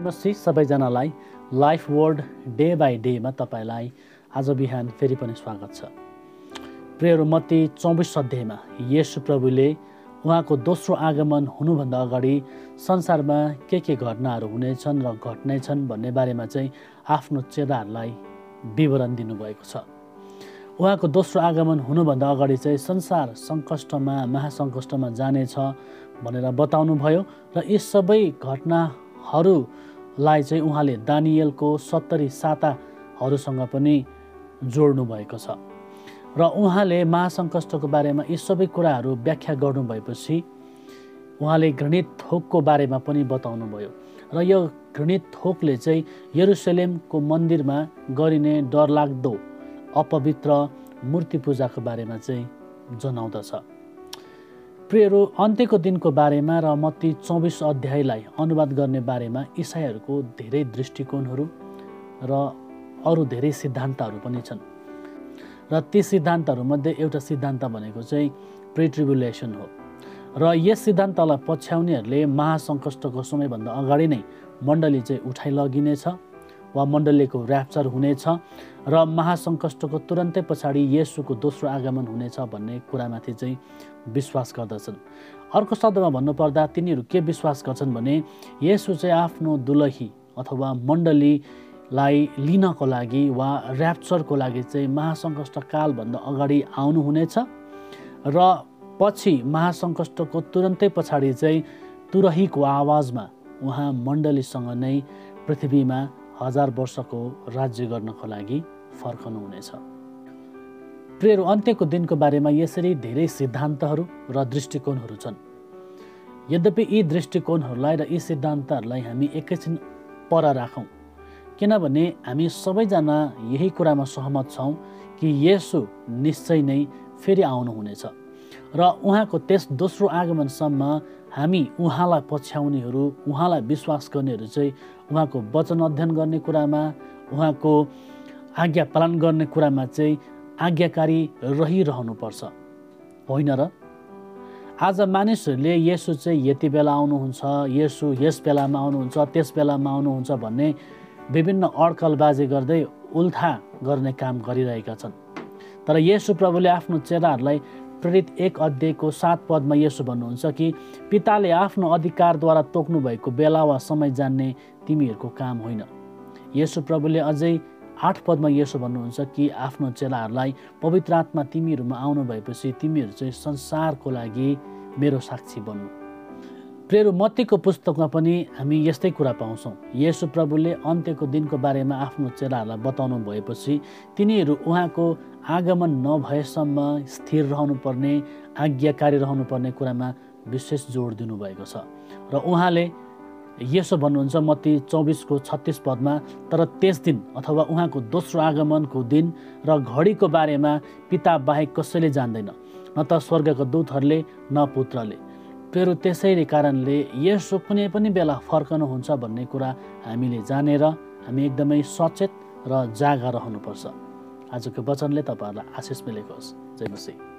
नमस्ते सबैजनालाई life word day by डेमा तपाईलाई आज बिहान फेरि पनि स्वागत छ। प्रियहरू, मत्ती 24 अध्यायमा येशू प्रभुले उहाँको दोस्रो आगमन हुनुभन्दा अगाडि संसारमा के घटनाहरू हुनेछन् र घट्नेछन् भन्ने बारेमा चाहिँ आफ्नो चेलाहरूलाई विवरण दिनुभएको छ। उहाँको दोस्रो आगमन हुनुभन्दा अगाडि चाहिँ संसार सङ्कष्टमा महासङ्कष्टमा जानेछ भनेर बताउनु भयो र यी सबै घटनाहरूलाई चाहिँ उहाँले दानिएलको 70 साताहरूसँग पनि जोड्नु भएको छ र उहाँले महासङ्कष्टको बारेमा यी सबै कुराहरू व्याख्या गर्नु भएपछि उहाँले घृणित थोकको बारेमा पनि बताउनु भयो र यो घृणित थोकले चाहिँ यरुशलेमको मन्दिरमा गरिने डरलाग्दो अपवित्र मूर्ति पूजाको बारेमा चाहिँ जनाउँदछ। प्रियहरू, अन्त्यको दिनको बारेमा र मत्ती 24 अध्यायलाई अनुवाद गर्ने बारेमा इसाईहरूको धेरै दृष्टिकोणहरू र अरू धेरै सिद्धान्तहरू पनि छन् र ती सिद्धान्तहरूमध्ये एउटा सिद्धान्त भनेको चाहिँ प्री ट्रिब्युलेसन हो र यस सिद्धान्तलाई पछ्याउनेहरूले महासङ्कष्टको समयभन्दा अगाडि नै मण्डली चाहिँ उठाइ लगिनेछ वा मण्डलीको र्याप्चर हुनेछ र महासङ्कष्टको तुरन्तै पछाडि येशूको दोस्रो आगमन हुनेछ भन्ने कुरामाथि चाहिँ विश्वास गर्दछन्। अर्को शब्दमा भन्नुपर्दा तिनीहरू के विश्वास गर्छन् भने येशू चाहिँ आफ्नो दुलही अथवा मण्डलीलाई लिनको लागि वा र्याप्चरको लागि चाहिँ महासङ्कष्ट कालभन्दा अगाडि आउनुहुनेछ र पछि महासङ्कष्टको तुरन्तै पछाडि चाहिँ तुरहीको आवाजमा उहाँ मण्डलीसँग नै पृथ्वीमा 1000 वर्षको राज्य गर्नको लागि फर्कनुहुनेछ। प्रियहरू, अन्त्यको दिनको बारेमा यसरी धेरै सिद्धान्तहरू र दृष्टिकोणहरू छन्। यद्यपि यी दृष्टिकोणहरूलाई र यी सिद्धान्तहरूलाई हामी एकैछिन पर राखौँ, किनभने हामी सबैजना यही कुरामा सहमत छौँ कि येशू निश्चय नै फेरि आउनुहुनेछ र उहाँको त्यस दोस्रो आगमनसम्म हामी उहाँलाई पछ्याउनेहरू, उहाँलाई विश्वास गर्नेहरू चाहिँ उहाँको वचन अध्ययन गर्ने कुरामा, उहाँको आज्ञा पालन गर्ने कुरामा चाहिँ आज्ञाकारी रहिरहनुपर्छ, होइन र? आज मानिसहरूले येशू चाहिँ यति बेला आउनुहुन्छ, येशू यस बेलामा आउनुहुन्छ, त्यस बेलामा आउनुहुन्छ भन्ने विभिन्न अड्कलबाजी गर्दै उल्था गर्ने काम गरिरहेका छन्। तर येशू प्रभुले आफ्नो चेलाहरूलाई प्रेरित 1 अध्यायको 7 पदमा येशू भन्नुहुन्छ कि पिताले आफ्नो अधिकारद्वारा तोक्नु भएको बेला वा समय जान्ने तिमीहरूको काम होइन। येशू प्रभुले अझै 8 पदमा येशू भन्नुहुन्छ कि आफ्नो चेलाहरूलाई पवित्र आत्मा तिमीहरूमा आउनु भएपछि तिमीहरू चाहिँ संसारको लागि मेरो साक्षी बन्नु। प्रियहरू, मत्तीको पुस्तकमा पनि हामी यस्तै कुरा पाउँछौँ। येशू प्रभुले अन्त्यको दिनको बारेमा आफ्नो चेलाहरूलाई बताउनु भएपछि तिनीहरू उहाँको आगमन नभएसम्म स्थिर रहनुपर्ने, आज्ञाकारी रहनुपर्ने कुरामा विशेष जोड दिनुभएको छ र उहाँले यसो भन्नुहुन्छ मत्ती 24को 36 पदमा, तर त्यस दिन अथवा उहाँको दोस्रो आगमनको दिन र घडीको बारेमा पिता बाहेक कसैले जान्दैन, न त स्वर्गको दूतहरूले न पुत्रले। प्रियहरू, त्यसैले कारणले येशू कुनै पनि बेला फर्कनुहुन्छ भन्ने कुरा हामीले जानेर हामी एकदमै सचेत र जागा रहनुपर्छ। आजको वचनले तपाईहरुलाई आशिष मिलेको होस्। जय मसीह।